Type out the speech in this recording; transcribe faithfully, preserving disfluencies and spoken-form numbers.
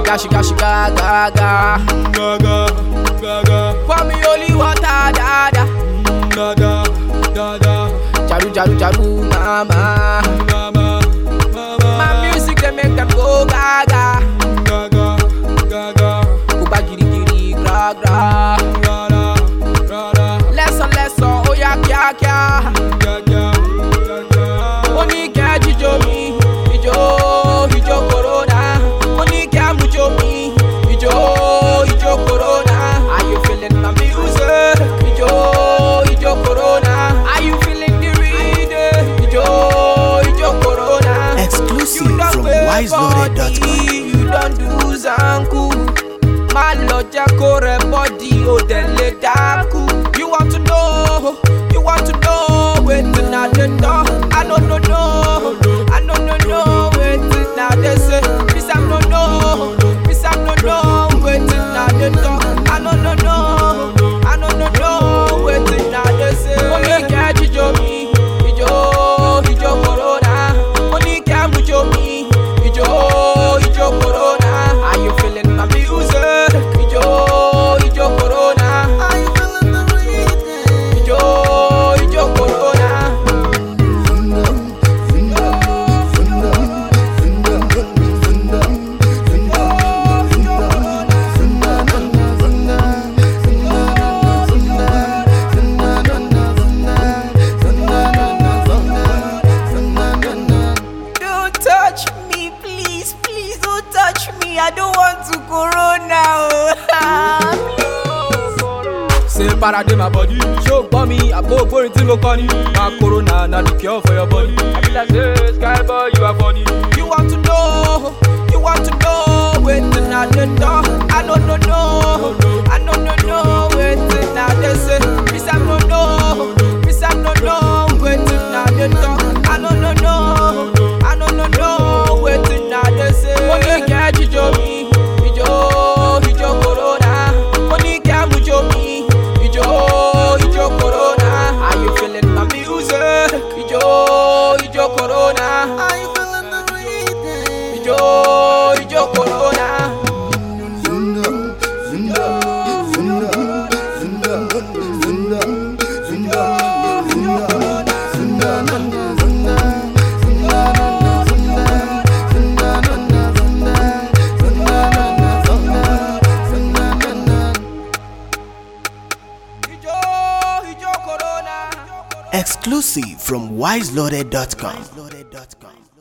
Sugar, sugar, sugar, gaga, gaga, gaga. pour me holy water, dada, dada, dada. Jaru, jaru, jaru, mama, mama, mama. My music they make them go gaga, gaga, gaga. Kuba giri giri, gra gra, rara, rara. Lesson, lesson, oh ya kya kya, kya kya, kya kya. Oni kya jijo mi, ijo, ijo corona. Oni kya mujo mi, ijo, ijo corona. Are you feeling my music? Ijo, ijo corona. Are you feeling the rhythm? Ijo, ijo corona. Exclusive from wise loaded dot com. You don't do zanku. My loja kore body o dele daku. You want to know? You want to know? Waiting at the door. I don't know, no. I don't know, no. Waiting at the say. Miss I'm no no. Miss I'm no no. Waiting at the door. I don't know, no. I don't know, no. Waiting at the say. Only catch you me. Ijo, ijo corona. Only catch you me. Ijo, ijo corona. Are you feeling my music? Ijo, ijo corona. Are you feeling the rhythm? Ijo, ijo corona. Don't touch me, please, please don't touch me. I don't want to corona. Oh. Say parade my body, show for me. I go go into my corner. My corona, not the cure for your body. I be like, hey, sky boy, you are funny. You want to know? You want to know? Waiting at the door. I don't know, no. I don't know, no. Waiting at the say. Miss I'm no, no. Miss I'm no, no. Waiting at the door. I don't know, no. I don't know, no. Waiting at the say. Only catch you, Joey. Ijo, ijo corona. Only catch you, Joey. Ijo, ijo corona. Are you feeling my music? Ijo, ijo corona. Are you feeling the rhythm? Ijo, ijo corona. Exclusive from wise loaded dot com.